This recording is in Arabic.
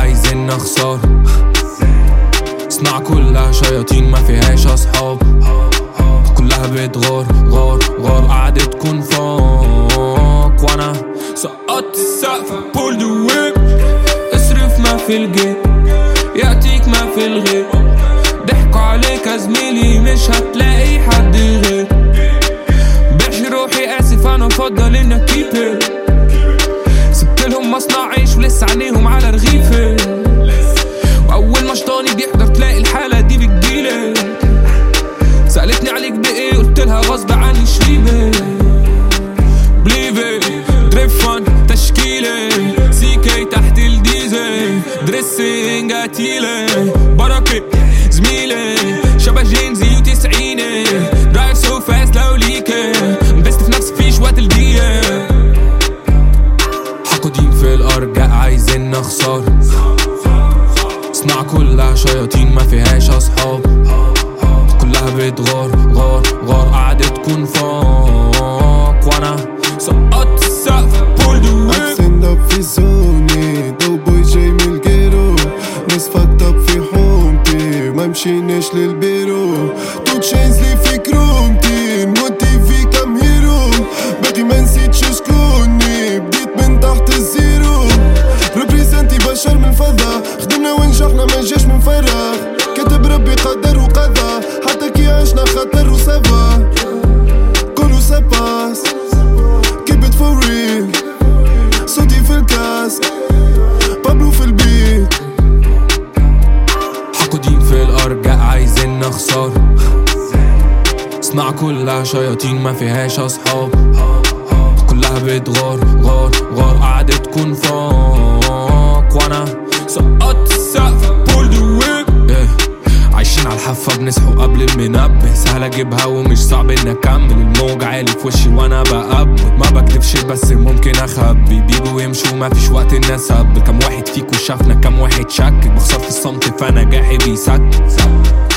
عايزين نخسر. صناعة كلها شياطين ما فيهاش اصحاب، كلها بتغار غار غار قاعدة تكون فوق. وانا سقطت السقف بول دو ويب، اصرف ما في الجيب يأتيك ما في الغيب. ضحكوا عليك يا زميلي مش هتلاقي حد غير. بيعش روحي اسف انا افضل انك كيبر. سبتلهم مصنع عيش ولسه عينيهم على رغيفي، واول ما شطاني بيحضر تلاقي الحالة دي بتجيلك. سألتني عليك بايه قلتلها غصب عني شريبي. بليفي دريفان تشكيلي سيكي تحت الديزي دريسينج قتيلي بركة زميلي شبه جينزي وتسعيني درايف سو فاست لو ليكي مبست في نفسي فيش وقت الدقيقة. حقودين في الأرجاء عايزين نخسر. صناعة كلها شياطين ما فيهاش أصحاب، كلها بتغار غار غار قاعدة تكون فوق. وانا سقطت السقف بول دو ويب. اكسند اب في زوني دو بوي جاي من الجيرو، ناس فاكت اب في حومتي ما مشيناش للبيرو. تو تشينز لي في كرومتي نموتي في كام هيرو، باقي ما نسيتش شكوني بديت من تحت الزيرو. ريبريزنتي بشر من الفضا، خدمنا ونجحنا ما جاش من فراغ. كتب ربي قدر وقضى حتى كي عشنا خاطر وسافا. كلو ساباس keep it for real، صوتي في الكاس بابلو في البيت. حقودين في الأرجاء عايزين نخسر. صناعة كلها شياطين ما فيهاش أصحاب، كلها بتغار غار غار قاعدة تكون فوق. وانا سقطت السقف بول دو ويب. عايشين على الحافة بنصحوا قبل المنبه، سهل اجيبها ومش صعب ان اكمل. الموج عالي في وشي وانا بقبل ما بكدبش بس ممكن اخبي. بيجوا ويمشوا ما فيش وقت الناس هبل. كم واحد فيكوا شافنا كم واحد شك، بخسر في الصمت فنجاحي بيسك.